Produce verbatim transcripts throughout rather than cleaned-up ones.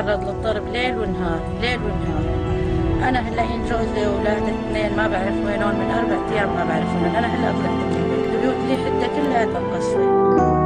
بتعرض للضرب ليل ونهار ليل ونهار. أنا هلا جوزي وأولادي اثنين ما بعرف وينهم، من أربع أيام ما بعرفهم. أنا هلا طلعت من البيت، البيوت اللي حتى كلها مقصفة.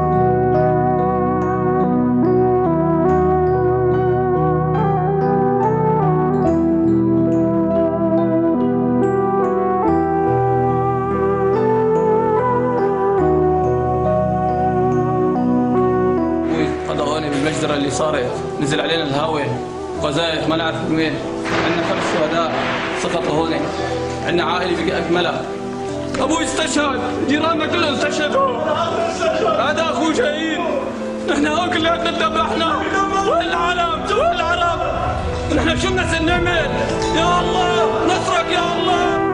المجزرة اللي صارت نزل علينا الهاوي قذائف ما نعرف من وين. عندنا خمس شهداء سقطوا هون، عندنا عائلة بقى أكملها. أبوي استشهد، جيراننا كلهم استشهدوا، هذا أخوه شهيد. نحن هون كلياتنا ذبحنا. وين العالم؟ وين العرب؟ نحن شو بدنا نعمل؟ يا الله نصرك يا الله.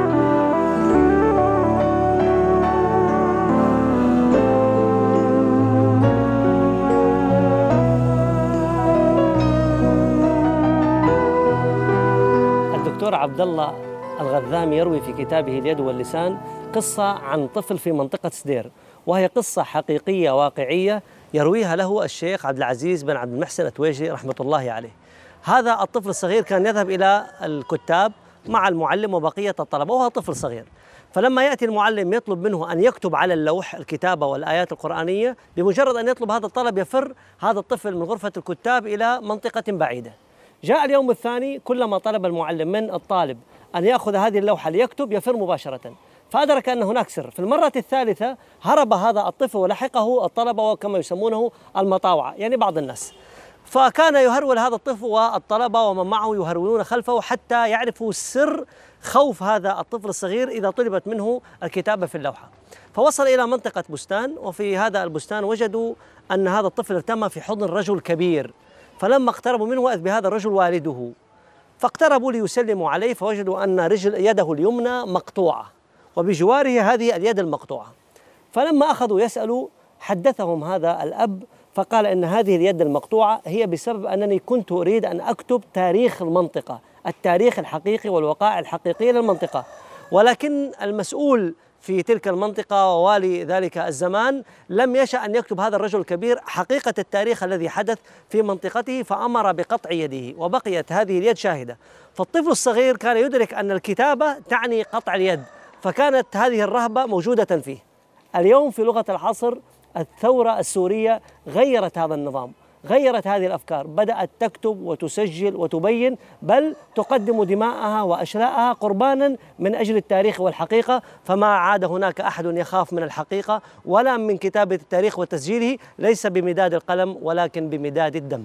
الدكتور عبد الله الغذام يروي في كتابه اليد واللسان قصة عن طفل في منطقة سدير، وهي قصة حقيقية واقعية يرويها له الشيخ عبد العزيز بن عبد المحسن التويجي رحمة الله عليه. هذا الطفل الصغير كان يذهب إلى الكتاب مع المعلم وبقية الطلبة، وهو طفل صغير. فلما يأتي المعلم يطلب منه أن يكتب على اللوح الكتابة والآيات القرآنية، بمجرد أن يطلب هذا الطلب يفر هذا الطفل من غرفة الكتاب إلى منطقة بعيدة. جاء اليوم الثاني، كلما طلب المعلم من الطالب أن يأخذ هذه اللوحة ليكتب يفر مباشرة، فأدرك أن هناك سر. في المرة الثالثة هرب هذا الطفل ولحقه الطلبة وكما يسمونه المطاوعة، يعني بعض الناس. فكان يهرول هذا الطفل والطلبة ومن معه يهرولون خلفه حتى يعرفوا سر خوف هذا الطفل الصغير إذا طلبت منه الكتابة في اللوحة. فوصل إلى منطقة بستان، وفي هذا البستان وجدوا أن هذا الطفل ارتمى في حضن رجل كبير. فلما اقتربوا منه وإذ بهذا الرجل والده، فاقتربوا ليسلموا عليه، فوجدوا أن رجل يده اليمنى مقطوعة وبجواره هذه اليد المقطوعة. فلما أخذوا يسألوا حدثهم هذا الأب فقال إن هذه اليد المقطوعة هي بسبب أنني كنت أريد أن أكتب تاريخ المنطقة، التاريخ الحقيقي والوقائع الحقيقية للمنطقة، ولكن المسؤول في تلك المنطقة ووالي ذلك الزمان لم يشأ أن يكتب هذا الرجل الكبير حقيقة التاريخ الذي حدث في منطقته، فأمر بقطع يده وبقيت هذه اليد شاهدة. فالطفل الصغير كان يدرك أن الكتابة تعني قطع اليد، فكانت هذه الرهبة موجودة فيه. اليوم في لغة العصر الثورة السورية غيرت هذا النظام، غيرت هذه الأفكار، بدأت تكتب وتسجل وتبين، بل تقدم دماءها وأشلاءها قربانا من أجل التاريخ والحقيقة. فما عاد هناك أحد يخاف من الحقيقة ولا من كتابة التاريخ وتسجيله، ليس بمداد القلم ولكن بمداد الدم.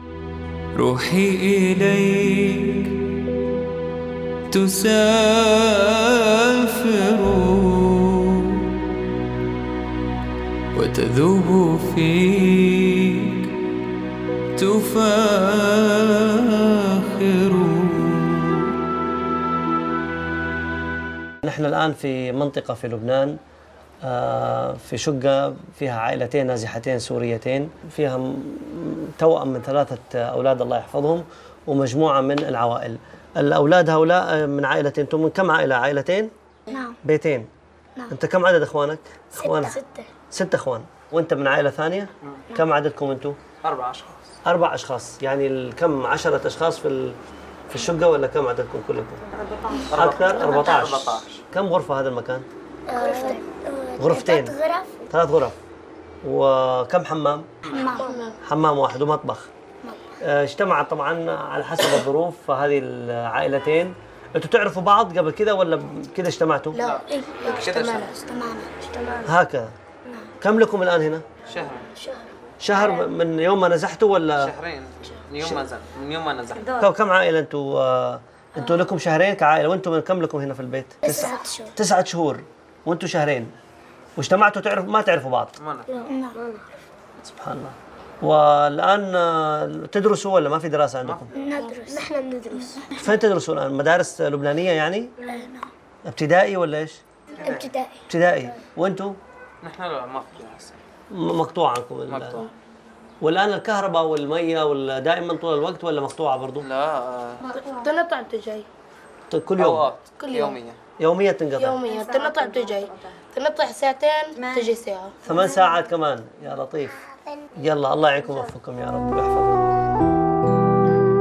روحي إليك تسافر وتذوب فيك تفاخر. نحن الآن في منطقة في لبنان، في شقة فيها عائلتين نازحتين سوريتين، فيها توأم من ثلاثة أولاد الله يحفظهم ومجموعة من العوائل. الأولاد هؤلاء من عائلتين. أنتم من كم عائلة؟ عائلتين؟ نعم. بيتين؟ نعم. أنت كم عدد إخوانك؟ ستة. ستة. ستة إخوان. وأنت من عائلة ثانية؟ نعم. كم عددكم أنتم؟ أربع أشخاص. أربع أشخاص، يعني كم عشرة أشخاص في في الشقة ولا كم عددكم كلكم؟ أكثر؟ أربعة عشر. كم غرفة هذا المكان؟ غرفتين. غرفتين. ثلاث غرف. ثلاث غرف. وكم حمام؟ حمام. حمام واحد ومطبخ. اجتمعت طبعا على حسب الظروف فهذه العائلتين. انتوا تعرفوا بعض قبل كذا ولا كذا اجتمعتوا؟ لا، اجتمعنا اجتمعنا اجتمعنا. هكذا. كم لكم الآن هنا؟ شهر. شهر. شهر من يوم ما نزحتوا ولا؟ شهرين من يوم ما نزل من يوم ما نزحت. كم عائلة انتوا؟ آه انتوا لكم شهرين كعائلة، وانتم من كم لكم هنا في البيت؟ تسعة شهور. تسعة شهور وانتم شهرين. واجتمعتوا تعرفوا ما تعرفوا بعض؟ ما نعرف. نعم. سبحان الله. والآن تدرسوا ولا ما في دراسة عندكم؟ ندرس. نحن بندرس. فين تدرسوا الآن؟ مدارس لبنانية يعني؟ نعم. ابتدائي ولا ايش؟ ابتدائي. ابتدائي. وانتم؟ نحن لا ما في مقطوع عنكم. مقطوع. والآن الكهرباء والمية دائما طول الوقت ولا مقطوعة برضو؟ لا تنقطع بتجي كل يوم؟ أوقات. كل يوم. يوميا. يوميا تنقطع؟ يوميا تنقطع بتجي تنقطع ساعتين تجي ساعة. ثمان ساعات كمان. يا لطيف. يلا الله يعينكم ويوفقكم يا رب ويحفظكم.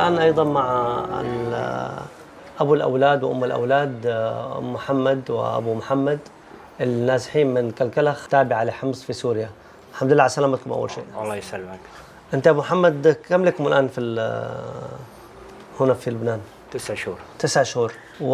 الآن أيضا مع ال- أبو الأولاد وأم الأولاد أم محمد وأبو محمد النازحين من كلكلخ تابعة لحمص في سوريا. الحمد لله على سلامتكم أول شيء. الله يسلمك. أنت أبو محمد كم لكم الآن في هنا في لبنان؟ تسع شهور. تسع شهور.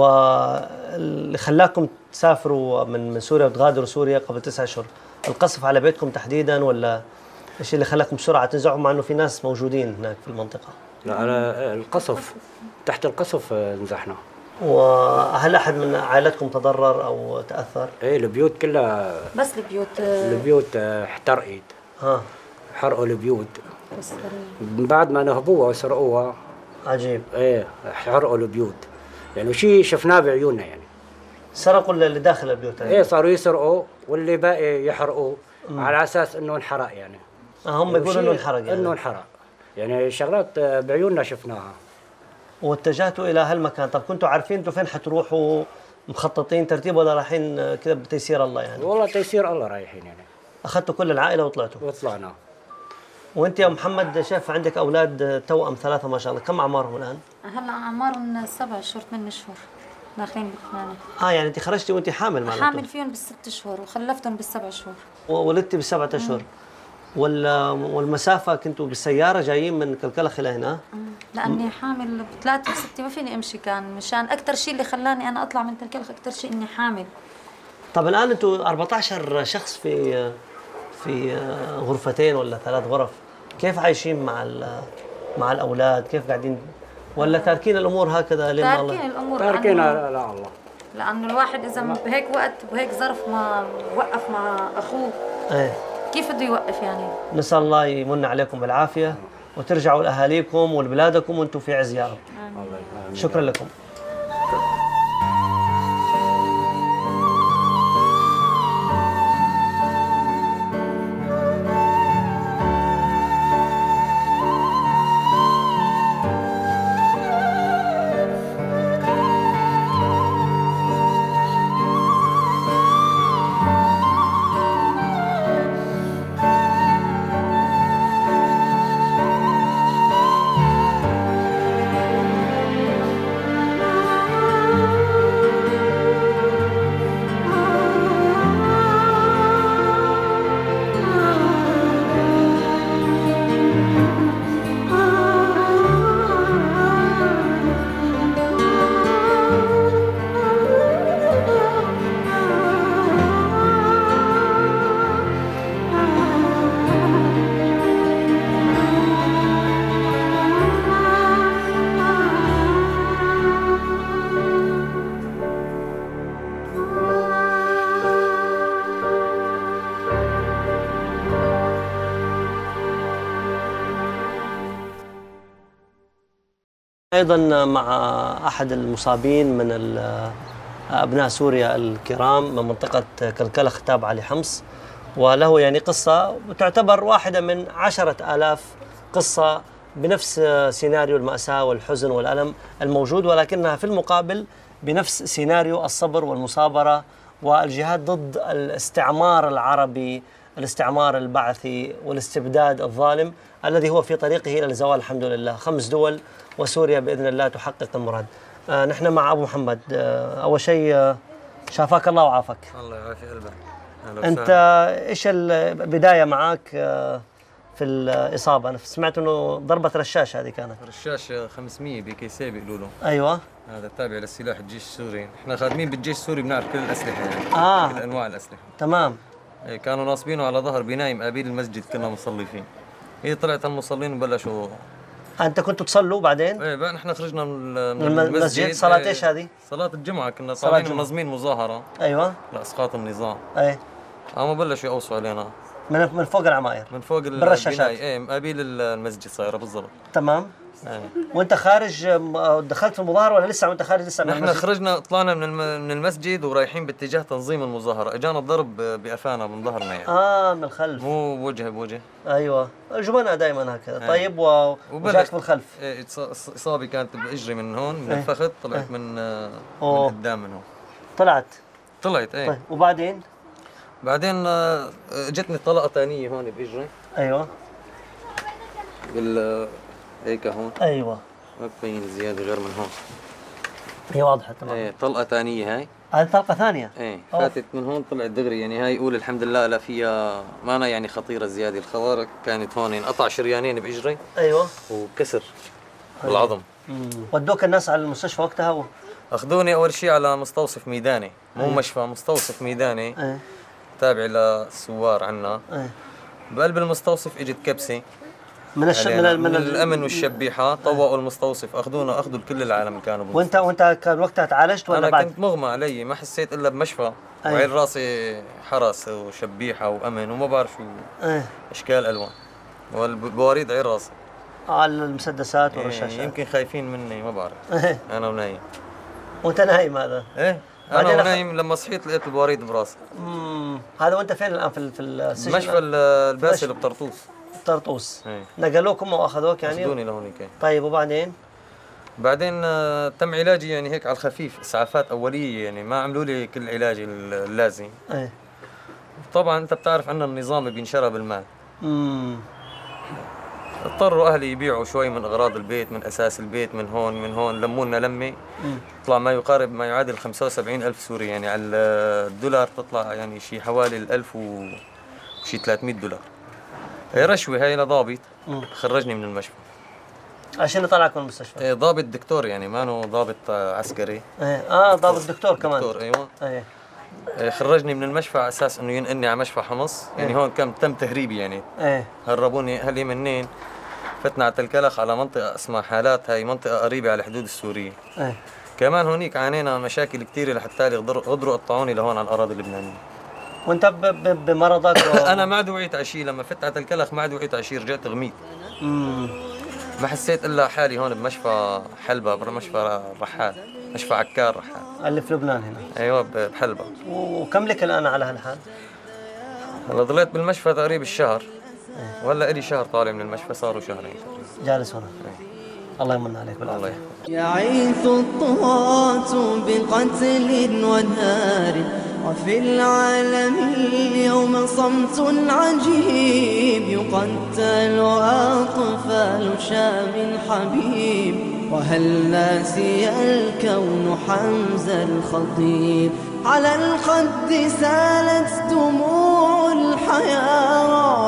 واللي خلاكم تسافروا من من سوريا وتغادروا سوريا قبل تسع شهور، القصف على بيتكم تحديدا ولا الشيء اللي خلاكم بسرعة تنزعوا مع إنه في ناس موجودين هناك في المنطقة؟ لا على القصف، تحت القصف نزحنا. وهل أحد من عائلتكم تضرر أو تأثر؟ ايه البيوت كلها، بس البيوت البيوت احترقت. ها حرقوا البيوت من بعد ما نهبوها وسرقوها. عجيب. ايه حرقوا البيوت، يعني شيء شفناه بعيوننا يعني. سرقوا اللي داخل البيوت يعني. ايه صاروا يسرقوا واللي باقي يحرقوا على اساس انه انحرق يعني. آه هم يقولوا انه انحرق يعني. انه انحرق يعني شغلات بعيوننا شفناها. واتجهتوا الى هالمكان، طب كنتوا عارفين انتوا فين حتروحوا، مخططين ترتيب ولا رايحين كذا بتيسير الله يعني؟ والله تيسير الله رايحين يعني. اخذتوا كل العائله وطلعتوا؟ وطلعنا. وانت يا محمد شايف عندك اولاد توأم ثلاثه ما شاء الله، كم اعمارهم الان؟ هلا اعمارهم سبع شهور ثمان شهور داخلين بثمانية. اه يعني انت خرجتي وانت حامل معناته؟ حامل فيهم بالست شهور وخلفتهم بالسبع شهور. وولدتي بالسبعة اشهر. وال والمسافه كنتوا بالسياره جايين من كلكلخ الى هنا؟ لاني حامل بثلاثة وستة ما فيني امشي، كان مشان اكثر شيء اللي خلاني انا اطلع من كلكلخ اكثر شيء اني حامل. طب الان انتوا أربعة عشر شخص في في غرفتين ولا ثلاث غرف، كيف عايشين مع مع الاولاد؟ كيف قاعدين ولا تاركين الامور هكذا لين الله؟ تاركين الامور، تاركينها لا الله، لانه الواحد اذا بهيك وقت وهيك ظرف ما وقف مع اخوه ايه كيف بده يوقف يعني؟ نسال الله يمن عليكم بالعافيه وترجعوا لاهاليكم ولبلادكم وانتم في عز يا رب. شكرا لكم. أيضا مع أحد المصابين من أبناء سوريا الكرام من منطقة كلكلخ تابعة لحمص، وله يعني قصة تعتبر واحدة من عشرة آلاف قصة بنفس سيناريو المأساة والحزن والألم الموجود، ولكنها في المقابل بنفس سيناريو الصبر والمصابرة والجهاد ضد الاستعمار العربي، الاستعمار البعثي والاستبداد الظالم الذي هو في طريقه إلى الزوال الحمد لله. خمس دول وسوريا بإذن الله تحقق المراد. آه نحن مع أبو محمد. آه أول شيء آه شافاك الله وعافك. الله يعافي قلبك. أنت إيش البداية معك آه في الإصابة؟ أنا سمعت إنه ضربة رشاش هذه كانت. رشاش خمسمية بكيسيه بيقولوا له. أيوه. هذا تابع للسلاح الجيش السوري، إحنا خادمين بالجيش السوري بنعرف كل الأسلحة يعني. آه. كل أنواع الأسلحة. تمام. كانوا ناصبينه على ظهر بنايم مقابل المسجد كنا نصلي فيه. هي طلعت المصلين وبلشوا. أنت كنتوا تصلوا بعدين؟ إيه بقى نحن خرجنا من, من المسجد. صلاة إيه إيش هذه؟ صلاة الجمعة، كنا طالعين منظمين مظاهرة. أيوه. لإسقاط النظام. إيه. قاموا بلشوا يقوصوا علينا. من من فوق العماير. من فوق البناية، ايه مقابل المسجد صايره بالضبط. تمام. ايه. وانت خارج دخلت في المظاهره ولا لسه وانت خارج لسه من المسجد؟ نحن خرجنا طلعنا من من المسجد ورايحين باتجاه تنظيم المظاهره، اجانا الضرب بقفانا من ظهرنا يعني. اه من الخلف. مو بوجه بوجه. ايوه، جبنا دائما هكذا. طيب و... وجاك من الخلف. ايه اصابي كانت باجري من هون من ايه. الفخذ طلعت ايه. من من قدام من هون. طلعت. طلعت ايه. طيب وبعدين؟ بعدين جتني طلقه ثانيه هون باجري. ايوه. بال هيك هون. ايوه. ما بتبين زياده غير من هون. هي واضحه تمام. ايه طلقه ثانيه هاي. هذه طلقه ثانيه. ايه فاتت من هون طلعت دغري، يعني هاي يقول الحمد لله لا فيها ما أنا يعني خطيره زياده. الخوارق كانت هون انقطع شريانين باجري. ايوه. وكسر بالعظم. ودوك الناس على المستشفى وقتها و... اخذوني اول شيء على مستوصف ميداني، مو أيه. مشفى، مستوصف ميداني. أيه. تابع للثوار عنا. أيه. بقلب المستوصف اجت كبسه من الش... من, ال... من الامن والشبيحه. طوقوا المستوصف، اخذونا اخذوا كل العالم كانوا بمستوصف. وانت وانت كان وقتها تعالجت ولا انا بعد؟ انا كنت مغمى علي، ما حسيت الا بمشفى. أيه. وعين راسي حرس وشبيحه وامن وما بعرف شو. أيه. اشكال الوان والبواريد عين راسي. اه المسدسات والرشاشات. إيه يمكن خايفين مني ما بعرف. أيه. انا ونايم. وانت نايم هذا؟ ايه انا ونايم لما صحيت لقيت البواريد براسي. امم هذا وانت فين الان في في السجن؟ مشفى الباسل بطرطوس. طرطوس. ايه. نقلوكم واخذوك يعني؟ اخذوني لهونيك. طيب وبعدين؟ بعدين تم علاجي يعني هيك على الخفيف، اسعافات اوليه، يعني ما عملوا لي كل العلاج اللازم. ايه. طبعا انت بتعرف عنا النظام بينشرى بالمال. امم اضطروا اهلي يبيعوا شوي من اغراض البيت، من اساس البيت، من هون من هون، لموا لنا لمه. طلع ما يقارب ما يعادل خمسة وسبعين ألف سوري، يعني على الدولار تطلع يعني شيء حوالي الألف وشي ثلاثمئة دولار. هي رشوه هي لضابط خرجني من المشفى. عشان يطلعك من المستشفى؟ ايه ضابط دكتور، يعني ما انه ضابط عسكري. ايه اه ضابط دكتور كمان. دكتور ايوه. ايه. خرجني من المشفى على اساس انه ينقلني على مشفى حمص، يعني ايه. هون كم تم تهريبي يعني. ايه. هربوني اهلي منين؟ فتنا على تلكلخ على منطقه اسمها حالات، هاي منطقه قريبه على الحدود السوريه. ايه. كمان هونيك عانينا مشاكل كثيره لحتى غدروا قطعوني لهون على الاراضي اللبنانيه. وانت بمرضك و... انا ما عاد وعيت على شيء، لما فت على تلكلخ ما عاد وعيت على شيء، رجعت غميت. امم ما حسيت الا حالي هون بمشفى حلبة، بمشفى رحال، مشفى عكار رحال اللي في لبنان هنا. ايوه بحلبة. وكم لك الان على هالحال؟ هلا ضليت بالمشفى تقريبا الشهر. ايه. وهلا الي شهر طالع من المشفى، صاروا شهرين جالس هنا. ايه. الله يمن عليك بالعافيه. الله يحفظك. يعيث الطغاة بقتل ونهار، وفي العالم اليوم صمت عجيب، يقتل أطفال شام حبيب، وهل ناسي الكون حمزة الخطيب، على الخد سالت دموع الحياة،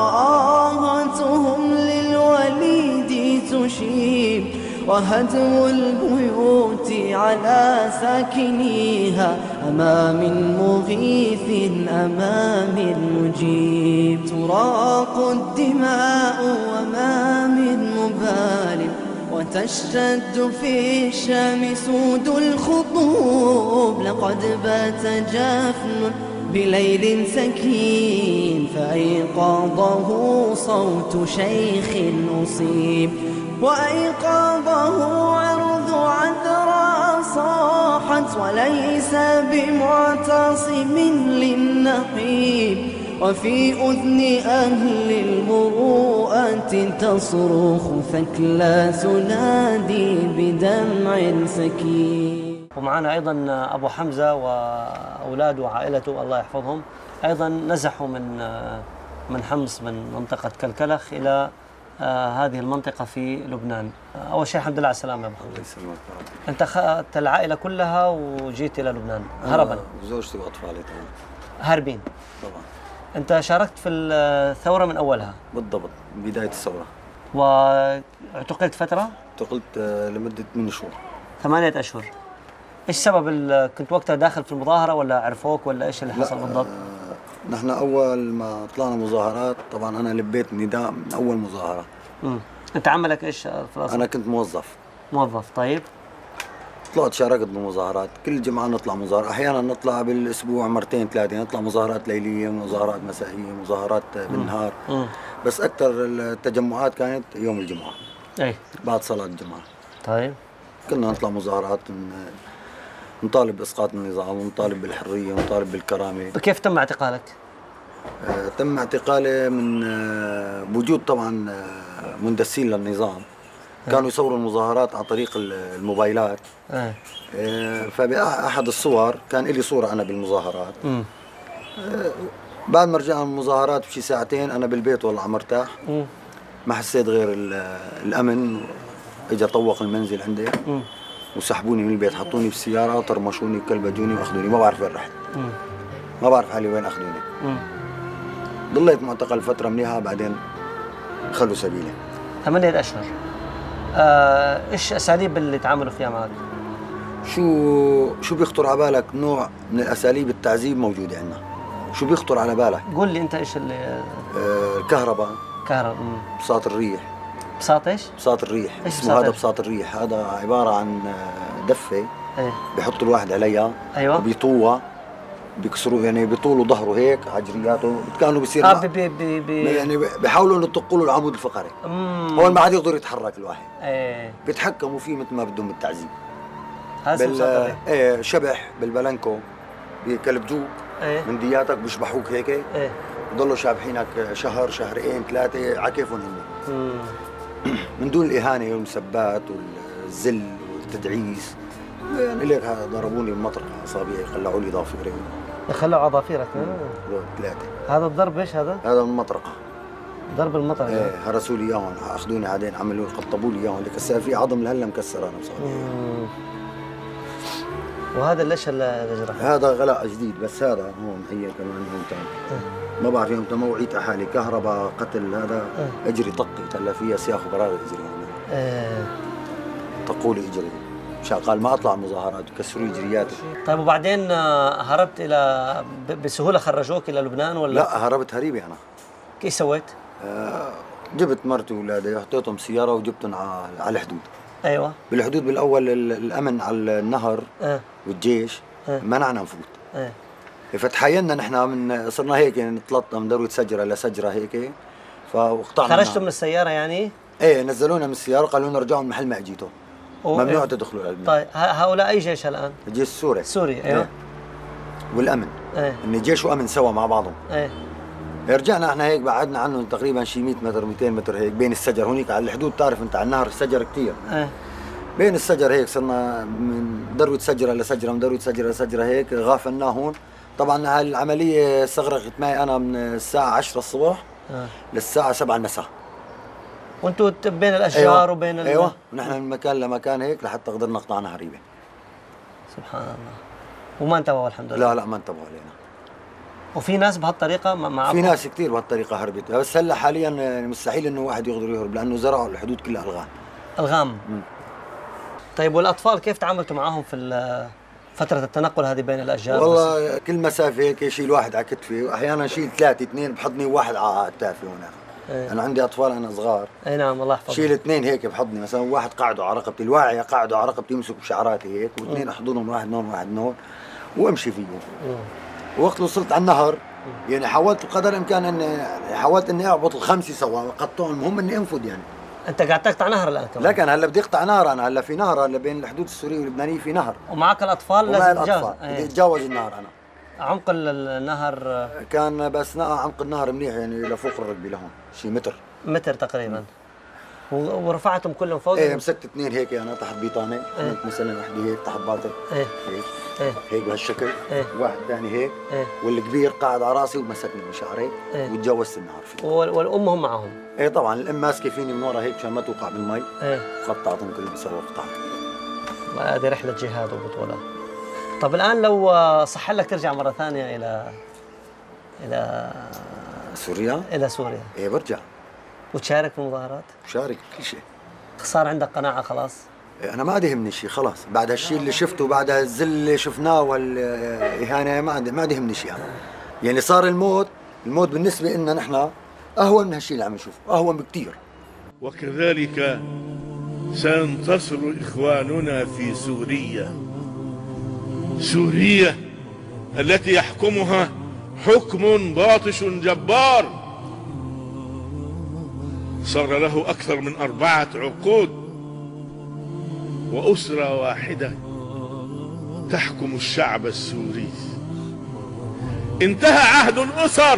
وآهاتهم للوليد تشيب، وهدم البيوت على ساكنيها، أمام مغيث أمام مجيب، تراق الدماء وما من مبال، وتشتد في الشام سود الخطوب، لقد بات جفن بليل سكين، فأيقظه صوت شيخ أصيب، وأيقظه عرض عذراء صاحت، وليس بمعتصم للنحيب، وفي أذن أهل المروءة تصرخ ثكلى تنادي بدمع سكين. ومعنا أيضا أبو حمزة وأولاده وعائلته الله يحفظهم، أيضا نزحوا من من حمص من منطقة كلكلخ إلى آه هذه المنطقة في لبنان. آه أول شيء الحمد لله على السلامة يا أبو حمزة. الله يسلمك. أنت أخذت العائلة كلها وجيت إلى لبنان هربا؟ زوجتي وأطفالي طبعا. هاربين؟ طبعا. أنت شاركت في الثورة من أولها؟ بالضبط، من بداية الثورة. واعتقلت فترة؟ اعتقلت لمدة ثمان شهور. ثمانية أشهر. إيش سبب كنت وقتها داخل في المظاهرة ولا عرفوك ولا إيش اللي حصل بالضبط؟ آه نحن أول ما طلعنا مظاهرات طبعا أنا لبيت نداء من أول مظاهرة. امم أنت عملك إيش في الأصل؟ أنا كنت موظف. موظف طيب. طلعت شاركت بالمظاهرات، كل جمعة نطلع مظاهرة، أحيانا نطلع بالأسبوع مرتين ثلاثة، نطلع مظاهرات ليلية، مظاهرات مسائية، مظاهرات بالنهار. مم. بس أكثر التجمعات كانت يوم الجمعة. أي. بعد صلاة الجمعة. طيب. كنا نطلع مظاهرات نطالب بإسقاط النظام، ونطالب بالحرية، ونطالب بالكرامة. كيف تم اعتقالك؟ آه تم اعتقالي من آه بوجود طبعا آه مندسين للنظام. كانوا يصوروا المظاهرات عن طريق الموبايلات. اه. فبأحد الصور كان لي صورة أنا بالمظاهرات. اه. بعد ما رجعنا من المظاهرات بشي ساعتين أنا بالبيت والله مرتاح. اه. ما حسيت غير الأمن اجى طوق المنزل عندي وسحبوني من البيت، حطوني بالسياره وطرمشوني وكلبجوني واخذوني، ما بعرف وين رحت. ما بعرف حالي وين اخذوني. ضليت معتقل فتره منيحه، بعدين خلوا سبيلي. ثمانية اشهر. آه، ايش اساليب اللي تعاملوا فيها معك؟ شو شو بيخطر على بالك نوع من الاساليب التعذيب موجوده عندنا؟ شو بيخطر على بالك؟ قول لي انت ايش اللي آه، الكهرباء. كهرباء. بساط الريح. بساط ايش؟ بساط الريح. ايش اسمه هذا بساط الريح، هذا عباره عن دفه. ايه بيحط الواحد عليها. ايوه. وبيطوها بيكسروا يعني بيطولوا ظهره هيك عجرياته، كانوا بيصير اه بي بي بي يعني بيحاولوا انه يطقوا له العمود الفقري. هون ما عاد يقدر يتحرك الواحد. ايه بيتحكموا فيه مثل ما بدهم بالتعذيب. هذا بال ايه شبح بالبلانكو بيكلبجوك. ايه من دياتك بيشبحوك هيك. ايه بضلوا شابحينك شهر شهرين ثلاثه على كيفهم هن. من دون الاهانه والمسبات والذل والتدعيس. يعني ليك ضربوني بمطرقه اصابعي، خلعوا لي ضافيري. خلعوا اظافيرك؟ ثلاثه. هذا الضرب ايش هذا؟ هذا من المطرقه. ضرب المطرقه؟ ايه هرسوا لي اياهم، اخذوني عادين عملوا قطبوا لي اياهم، لك هسه في عظم لهلا مكسر انا بصراحه. وهذا ليش الجرح؟ هذا غلاء جديد، بس هذا هون هي كمان هون ثاني. ما بعرف يوم موعيت على حالي كهرباء قتل هذا. اه. اجري طقت هلا فيها سياخ وبراغي اجري هون. اه. طقوا لي اجري مشان قال ما اطلع مظاهرات وكسروا لي جرياتي. طيب وبعدين هربت الى بسهوله خرجوك الى لبنان ولا؟ لا هربت هريبه انا. كيف سويت؟ آه جبت مرتي واولادي حطيتهم سياره وجبتهم على الحدود. ايوه بالحدود بالاول الامن على النهر. اه. والجيش. اه. منعنا نفوت. اه. فتحايلنا نحن من صرنا هيك نتلطم من ذروه سجره لسجره هيك، فاقطعنا. خرجتوا من السياره يعني؟ ايه نزلونا من السياره قالوا لنا رجعوا من محل ما اجيتوا. ممنوع ايه؟ تدخلوا للبنان. طيب هؤلاء اي جيش الان؟ الجيش السوري. سوري ايوه. ايه. والامن. ايه. ان الجيش وامن سوا مع بعضهم. ايه. رجعنا احنا هيك بعدنا عنهم تقريبا شي مئة متر مئتين متر هيك بين السجر هونيك على الحدود، تعرف انت على النهر السجر كثير. ايه. بين السجر هيك صرنا من ذروه سجره لسجره، من ذروه سجره لسجره هيك غافلنا هون. طبعا هالعمليه استغرقت معي انا من الساعه عشرة الصبح اه. للساعه سبعة المساء. وانتوا بين الاشجار أيوة. وبين ال... ايوه ونحن من مكان لمكان هيك لحتى قدرنا قطعنا هريبه. سبحان الله. وما انتبهوا الحمد لله. لا لا ما انتبهوا علينا. وفي ناس بهالطريقه مع في ناس كثير بهالطريقه هربت، بس هلا حاليا مستحيل انه واحد يقدر يهرب لانه زرعوا الحدود كلها الغام. الغام. م. طيب والاطفال كيف تعاملتوا معهم في فتره التنقل هذه بين الاشجار؟ والله بس. كل مسافه هيك يشيل واحد على كتفي، واحيانا شيل ثلاثه اثنين بحضني وواحد على كتافي هناك. ايه. انا عندي اطفال انا صغار. اي نعم الله يحفظهم. شيل اثنين هيك بحضني، مثلا واحد قاعده على رقبتي، الواعيه قاعده على رقبتي يمسك بشعراتي هيك، واثنين احضنهم واحد نون واحد نون وامشي فيهم. وقت وصلت على النهر يعني حاولت بقدر الامكان اني حاولت اني اعبط الخمسه سوا وقطعهم، المهم اني انفذ يعني. انت قاعد تقطع نهر الان كمان؟ لكن هلا بدي اقطع نهر، انا هلا في نهر هلا بين الحدود السوريه واللبنانيه في نهر. ومعك الاطفال لازم تتجاوز؟ بدي اتجاوز النهر انا. عمق النهر كان بس عمق النهر منيح يعني لفوق الركبه لهون شي متر. متر تقريبا. ورفعتهم كلهم فوق؟ ايه مسكت اثنين هيك انا تحت بيطانه، ايه. مثلا وحده هيك تحت باطل. ايه. هيك ايه. هيك بهالشكل. ايه. واحد ثاني هيك. ايه. والكبير قاعد على راسي ومسكني بشعري. ايه. وتجاوزت النهر فيه. والام هم معهم؟ ايه طبعا الام ماسكه فيني من ورا هيك مشان ما توقع بالمي. ايه. قطعتهم كلهم سوا قطعت. هذه رحله جهاد وبطوله. طب الان لو صح لك ترجع مره ثانيه الى الى سوريا؟ الى سوريا. ايه برجع. وتشارك في المظاهرات؟ بشارك كل شيء. صار عندك قناعه خلاص؟ انا ما عاد يهمني شيء خلاص، بعد هالشيء اللي شفته بعد هالذل اللي شفناه والاهانه ما عاد ما عاد يهمني شيء. يعني صار الموت، الموت بالنسبه لنا نحن اهون من هالشيء اللي عم نشوفه، اهون بكثير. وكذلك سينتصر اخواننا في سوريا، سوريا التي يحكمها حكم باطش جبار صار له أكثر من أربعة عقود، وأسرة واحدة تحكم الشعب السوري. انتهى عهد الأسر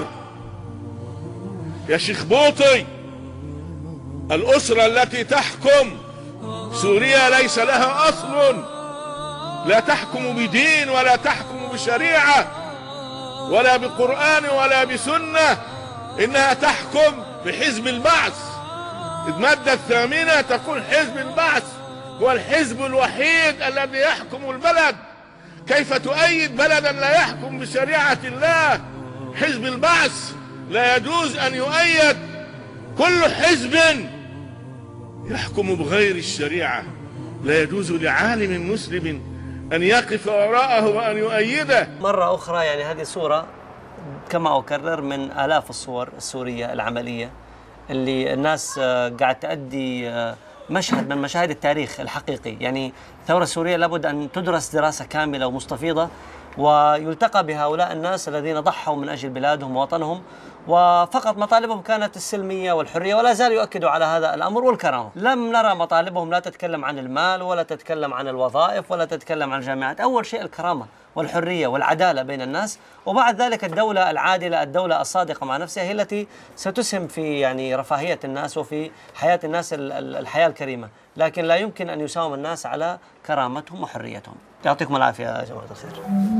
يا شيخ بوطي. الأسرة التي تحكم سوريا ليس لها أصل، لا تحكم بدين ولا تحكم بشريعة ولا بقرآن ولا بسنة، إنها تحكم بحزب البعث، المادة الثامنة تقول حزب البعث هو الحزب الوحيد الذي يحكم البلد. كيف تؤيد بلدا لا يحكم بشريعة الله؟ حزب البعث لا يجوز أن يؤيد. كل حزب يحكم بغير الشريعة لا يجوز لعالم مسلم أن يقف وراءه وأن يؤيده. مرة أخرى يعني هذه صورة كما أكرر من آلاف الصور السورية العملية اللي الناس قاعد تأدي مشهد من مشاهد التاريخ الحقيقي. يعني الثورة السورية لابد أن تدرس دراسة كاملة ومستفيضة ويلتقى بهؤلاء الناس الذين ضحوا من أجل بلادهم ووطنهم، وفقط مطالبهم كانت السلمية والحرية، ولا زالوا يؤكدوا على هذا الأمر والكرامة. لم نرى مطالبهم لا تتكلم عن المال ولا تتكلم عن الوظائف ولا تتكلم عن الجامعات. أول شيء الكرامة والحرية والعدالة بين الناس، وبعد ذلك الدولة العادلة، الدولة الصادقة مع نفسها هي التي ستسهم في يعني رفاهية الناس وفي حياة الناس الحياة الكريمة، لكن لا يمكن أن يساوم الناس على كرامتهم وحريتهم. يعطيكم العافية يا جماعة الخير.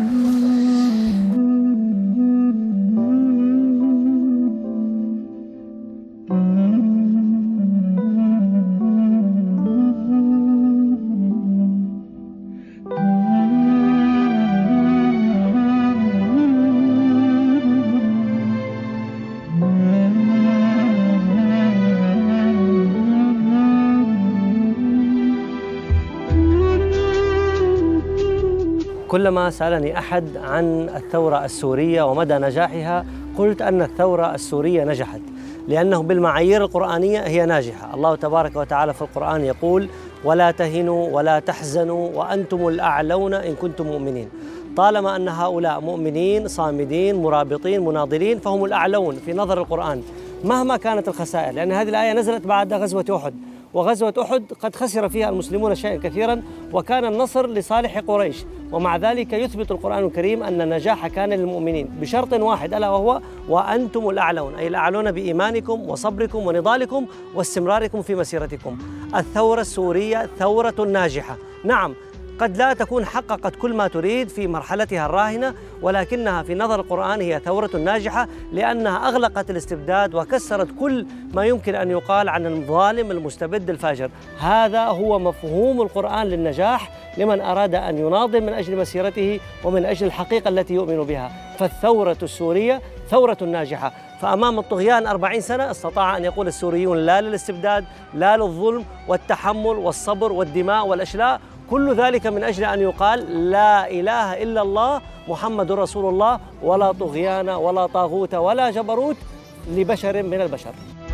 كلما سألني أحد عن الثورة السورية ومدى نجاحها قلت أن الثورة السورية نجحت، لأنه بالمعايير القرآنية هي ناجحة. الله تبارك وتعالى في القرآن يقول: ولا تهنوا ولا تحزنوا وأنتم الأعلون إن كنتم مؤمنين. طالما أن هؤلاء مؤمنين صامدين مرابطين مناضلين فهم الأعلون في نظر القرآن مهما كانت الخسائر، لأن هذه الآية نزلت بعد غزوة أحد، وغزوة أحد قد خسر فيها المسلمون شيئا كثيرا وكان النصر لصالح قريش، ومع ذلك يثبت القرآن الكريم أن النجاح كان للمؤمنين بشرط واحد ألا وهو وأنتم الأعلون، أي الأعلون بإيمانكم وصبركم ونضالكم واستمراركم في مسيرتكم. الثورة السورية ثورة ناجحة، نعم قد لا تكون حققت كل ما تريد في مرحلتها الراهنة، ولكنها في نظر القرآن هي ثورة ناجحة لأنها أغلقت الاستبداد وكسرت كل ما يمكن أن يقال عن الظالم المستبد الفاجر. هذا هو مفهوم القرآن للنجاح لمن أراد أن يناضل من أجل مسيرته ومن أجل الحقيقة التي يؤمن بها. فالثورة السورية ثورة ناجحة، فأمام الطغيان أربعين سنة استطاع أن يقول السوريون لا للاستبداد، لا للظلم والتحمل والصبر والدماء والأشلاء، كل ذلك من أجل أن يقال لا إله إلا الله محمد رسول الله، ولا طغيان ولا طاغوت ولا جبروت لبشر من البشر.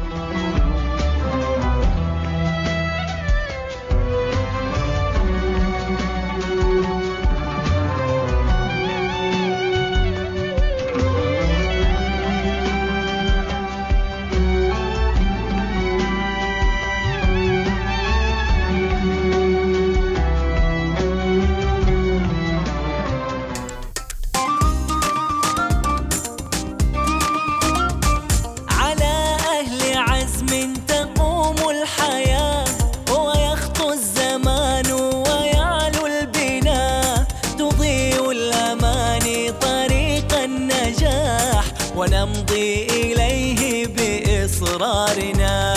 ونمضي إليه بإصرارنا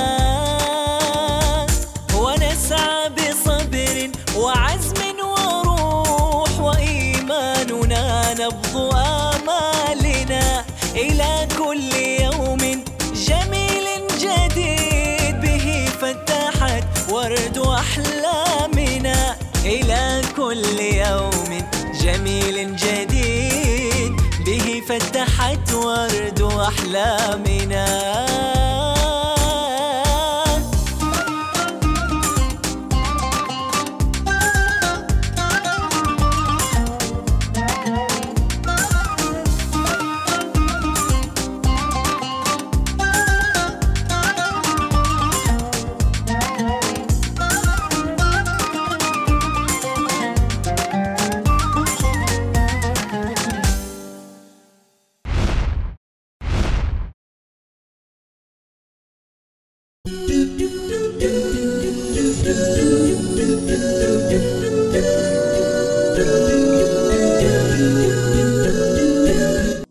ونسعى بصبر وعزم وروح وإيماننا نبض آمالنا إلى كل يوم جميل جديد به فتحت ورد أحلامنا إلى كل يوم جميل جديد به فتحت ورد أحلامنا.